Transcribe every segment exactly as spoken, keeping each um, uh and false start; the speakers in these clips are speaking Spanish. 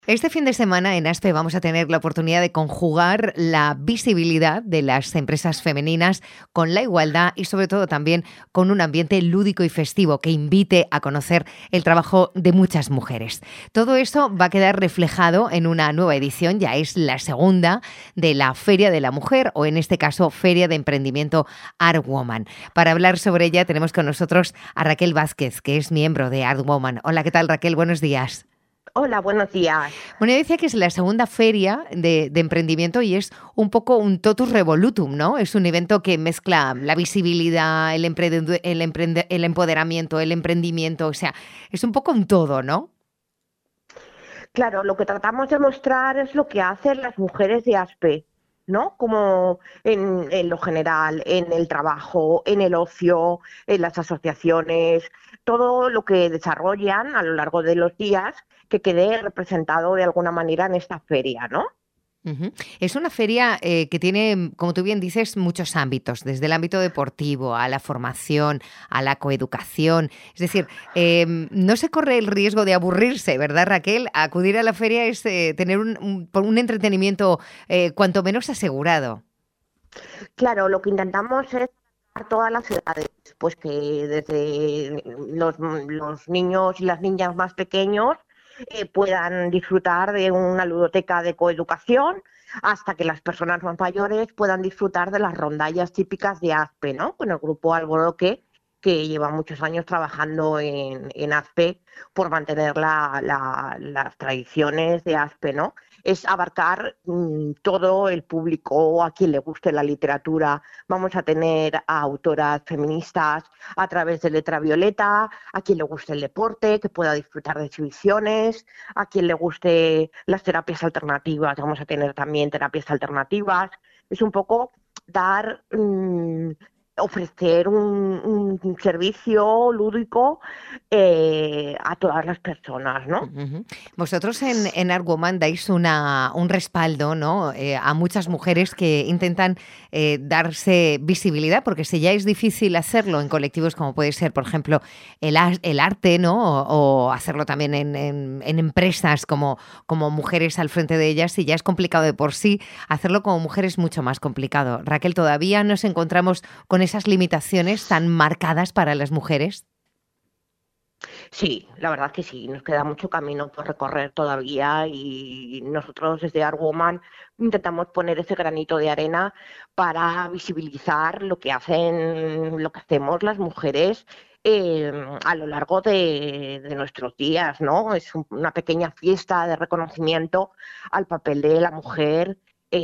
Este fin de semana en ASPE vamos a tener la oportunidad de conjugar la visibilidad de las empresas femeninas con la igualdad y sobre todo también con un ambiente lúdico y festivo que invite a conocer el trabajo de muchas mujeres. Todo eso va a quedar reflejado en una nueva edición, ya es la segunda, de la Feria de la Mujer o en este caso Feria de Emprendimiento Art Woman. Para hablar sobre ella tenemos con nosotros a Raquel Vázquez, que es miembro de Art Woman. Hola, ¿qué tal, Raquel? Buenos días. Hola, buenos días. Bueno, yo decía que es la segunda feria de, de emprendimiento y es un poco un totus revolutum, ¿no? Es un evento que mezcla la visibilidad, el, emprende, el, emprende, el empoderamiento, el emprendimiento, o sea, es un poco un todo, ¿no? Claro, lo que tratamos de mostrar es lo que hacen las mujeres de ASPE, ¿no? Como en, en lo general, en el trabajo, en el ocio, en las asociaciones, todo lo que desarrollan a lo largo de los días que quede representado de alguna manera en esta feria, ¿no? Uh-huh. Es una feria eh, que tiene, como tú bien dices, muchos ámbitos, desde el ámbito deportivo a la formación, a la coeducación. Es decir, eh, no se corre el riesgo de aburrirse, ¿verdad, Raquel? Acudir a la feria es eh, tener un, un, un entretenimiento eh, cuanto menos asegurado. Claro, lo que intentamos es a todas las edades, pues que desde los, los niños y las niñas más pequeños eh, puedan disfrutar de una ludoteca de coeducación, hasta que las personas más mayores puedan disfrutar de las rondallas típicas de ASPE, ¿no? Con el grupo Alboroque, que lleva muchos años trabajando en, en ASPE por mantener la, la, las tradiciones de ASPE, ¿no? Es abarcar mmm, todo el público, a quien le guste la literatura. Vamos a tener a autoras feministas a través de Letra Violeta, a quien le guste el deporte, que pueda disfrutar de exhibiciones, a quien le guste las terapias alternativas, vamos a tener también terapias alternativas. Es un poco dar... Mmm, ofrecer un, un servicio lúdico eh, a todas las personas, ¿no? Uh-huh. Vosotros en, en Art Woman dais una, un respaldo, ¿no? eh, a muchas mujeres que intentan eh, darse visibilidad, porque si ya es difícil hacerlo en colectivos como puede ser, por ejemplo, el, el arte, ¿no? O, o hacerlo también en, en, en empresas como, como mujeres al frente de ellas, si ya es complicado de por sí, hacerlo como mujer es mucho más complicado. Raquel, ¿todavía nos encontramos con esas limitaciones tan marcadas para las mujeres? Sí, la verdad que sí, nos queda mucho camino por recorrer todavía y nosotros desde Art Woman intentamos poner ese granito de arena para visibilizar lo que hacen, lo que hacemos las mujeres eh, a lo largo de, de nuestros días, ¿no? Es un, una pequeña fiesta de reconocimiento al papel de la mujer.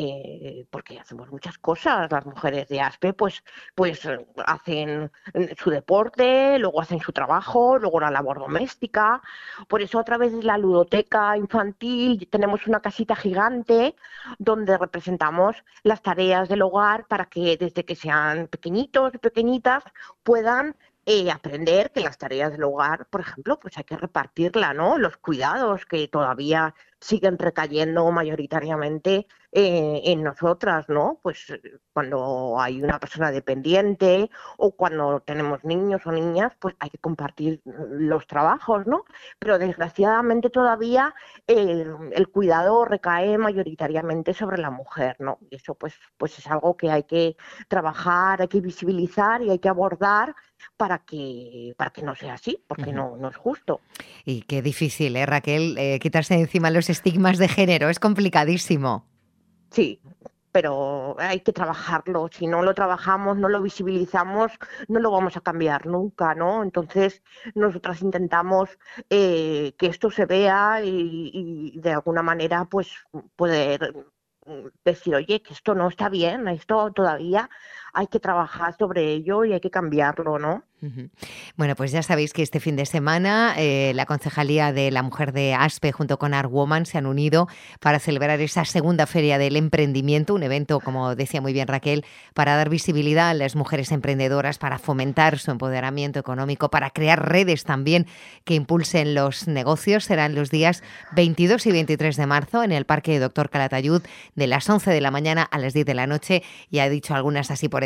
Eh, porque hacemos muchas cosas, las mujeres de ASPE pues, pues eh, hacen su deporte, luego hacen su trabajo, luego la labor doméstica. Por eso a través de la ludoteca infantil tenemos una casita gigante donde representamos las tareas del hogar para que desde que sean pequeñitos y pequeñitas puedan eh, aprender que las tareas del hogar, por ejemplo, pues hay que repartirla, ¿no? Los cuidados que todavía siguen recayendo mayoritariamente eh, en nosotras, ¿no? Pues cuando hay una persona dependiente o cuando tenemos niños o niñas, pues hay que compartir los trabajos, ¿no? Pero desgraciadamente todavía eh, el cuidado recae mayoritariamente sobre la mujer, ¿no? Y eso pues, pues es algo que hay que trabajar, hay que visibilizar y hay que abordar para que, para que no sea así, porque uh-huh. no, no es justo. Y qué difícil, ¿eh, Raquel? Eh, quitarse de encima los estigmas de género, es complicadísimo. Sí, pero hay que trabajarlo. Si no lo trabajamos, no lo visibilizamos, no lo vamos a cambiar nunca, ¿no? Entonces, nosotras intentamos eh, que esto se vea y, y de alguna manera, pues, poder decir, oye, que esto no está bien, esto todavía hay que trabajar sobre ello y hay que cambiarlo, ¿no? Uh-huh. Bueno, pues ya sabéis que este fin de semana eh, la Concejalía de la Mujer de ASPE junto con Art Woman se han unido para celebrar esa segunda Feria del Emprendimiento, un evento, como decía muy bien Raquel, para dar visibilidad a las mujeres emprendedoras, para fomentar su empoderamiento económico, para crear redes también que impulsen los negocios. Serán los días veintidós y veintitrés de marzo en el Parque Doctor Calatayud de las once de la mañana a las diez de la noche. Ya he dicho algunas así por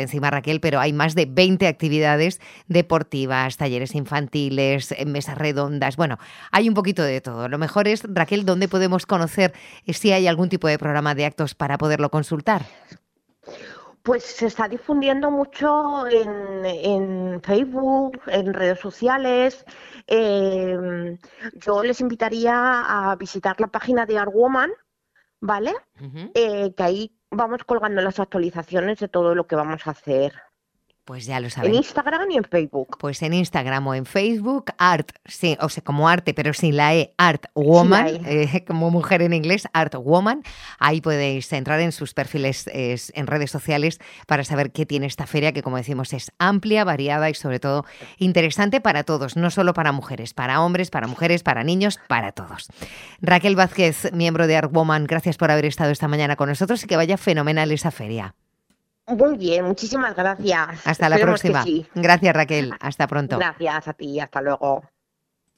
encima, Raquel, pero hay más de veinte actividades deportivas, talleres infantiles, mesas redondas. Bueno, hay un poquito de todo. Lo mejor es, Raquel, ¿dónde podemos conocer si hay algún tipo de programa de actos para poderlo consultar? Pues se está difundiendo mucho en, en Facebook, en redes sociales. Eh, yo les invitaría a visitar la página de Artwoman, ¿vale? Uh-huh. Eh, que ahí vamos colgando las actualizaciones de todo lo que vamos a hacer. Pues ya lo saben. En Instagram y en Facebook. Pues en Instagram o en Facebook, Art, sí, o sea, como arte, pero sin la E, Artwoman, sí, eh, como mujer en inglés, Artwoman. Ahí podéis entrar en sus perfiles eh, en redes sociales para saber qué tiene esta feria, que como decimos es amplia, variada y sobre todo interesante para todos, no solo para mujeres, para hombres, para mujeres, para niños, para todos. Raquel Vázquez, miembro de Artwoman, gracias por haber estado esta mañana con nosotros y que vaya fenomenal esa feria. Muy bien, muchísimas gracias. Hasta la próxima. Sí. Gracias, Raquel. Hasta pronto. Gracias a ti, hasta luego.